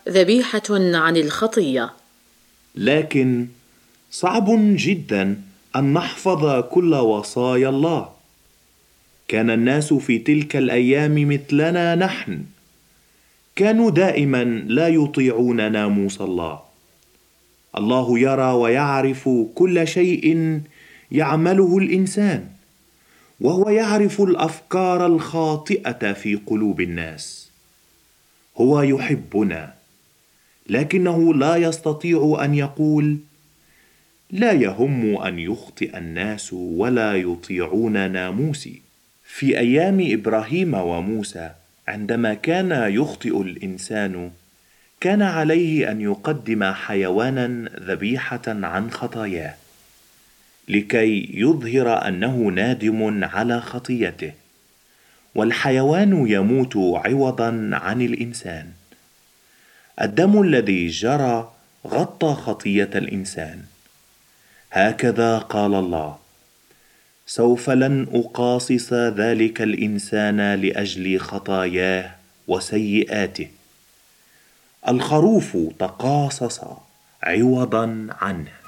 ذبيحة عن الخطية. لكن صعب جدا أن نحفظ كل وصايا الله. كان الناس في تلك الأيام مثلنا نحن، كانوا دائما لا يطيعون ناموس الله. الله يرى ويعرف كل شيء يعمله الإنسان، وهو يعرف الأفكار الخاطئة في قلوب الناس. هو يحبنا، لكنه لا يستطيع أن يقول لا يهم أن يخطئ الناس ولا يطيعون ناموسي. في أيام إبراهيم وموسى، عندما كان يخطئ الإنسان، كان عليه أن يقدم حيوانا ذبيحة عن خطاياه، لكي يظهر أنه نادم على خطيته، والحيوان يموت عوضا عن الإنسان. الدم الذي جرى غطى خطية الإنسان. هكذا قال الله: سوف لن أقاصص ذلك الإنسان لأجل خطاياه وسيئاته. الخروف تقاصص عوضا عنه.